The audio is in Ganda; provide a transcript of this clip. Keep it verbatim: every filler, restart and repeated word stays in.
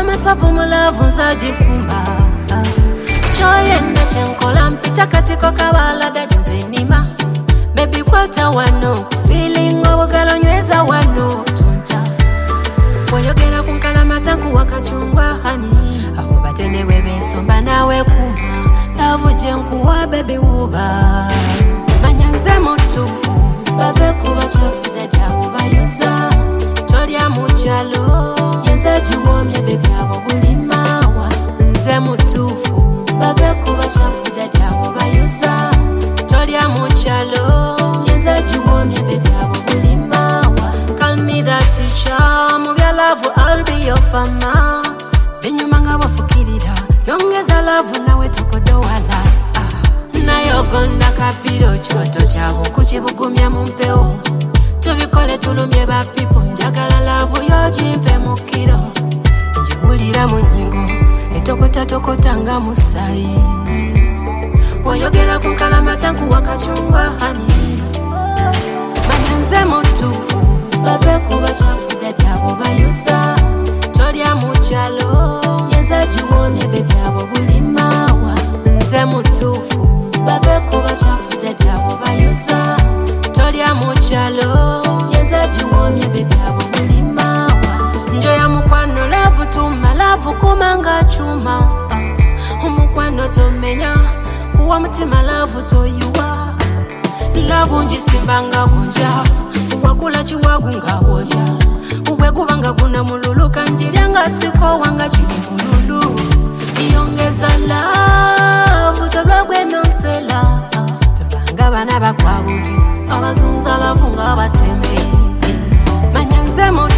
masavu mulavu nzajifumba choyenda chenkola mpita katiko kabala dajinzinima baby kwata wano feeling obugalo nyweza wano tunta boyogera kunkala matanku wakachungwa hani abo batene bebesomba nawe kuma love jenkuwa baby uba manyanze mutufu babe kuba chafu dadawo bayuza tolya muchalo yenza jiwomye baby abo bulimawa nze mutufu babe kuba chafu dadawo bayuza tolya muchalo yenza jiwomye baby abo bulimawa call me that teacher mu bya love I'll be your farmer binyuma ngabafukirira yongeza love nawe tokodowala nayogonda kapiro choto chabo kuchibugumya mumpeo tubikole tulumye ba people njagala love yojimpe mukiro njibulira mu nyingo etokota tokota nga musayi boyogera kunkala matanku wakachungwa hani manyanze mutufu babe kuba chafu dadawo bayuza tolya muchalo yenza jiwomye baby abo bulimawa nze mutufu babe kuba chafu dadawo bayuza tolya muchalo yenza jiwomye baby abo bulimawa njoya mukwano love tuma love kumanga chuma umukwano tomenya kuwa mutima love toyuwa love njisimbanga kunja wakula chiwagu ngawolya uwe kubanga kuna mululu kanjirya nga siko wanga chili mululu iyongeza love tolwagwe nonsela tobanga bana bakwabuzi abazunza love nga bateme manyanze